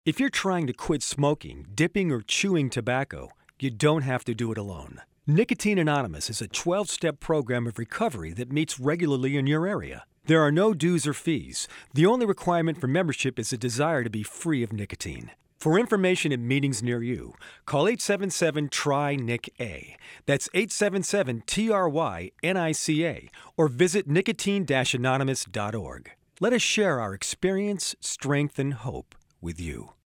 If you're trying to quit smoking, dipping, or chewing tobacco, you don't have to do it alone. Nicotine Anonymous is a 12-step program of recovery that meets regularly in your area. There are no dues or fees. The only requirement for membership is a desire to be free of nicotine. For information and meetings near you, call 877-TRY-NIC-A. That's 877-TRY-NICA, or visit nicotine-anonymous.org. Let us share our experience, strength, and hope with you.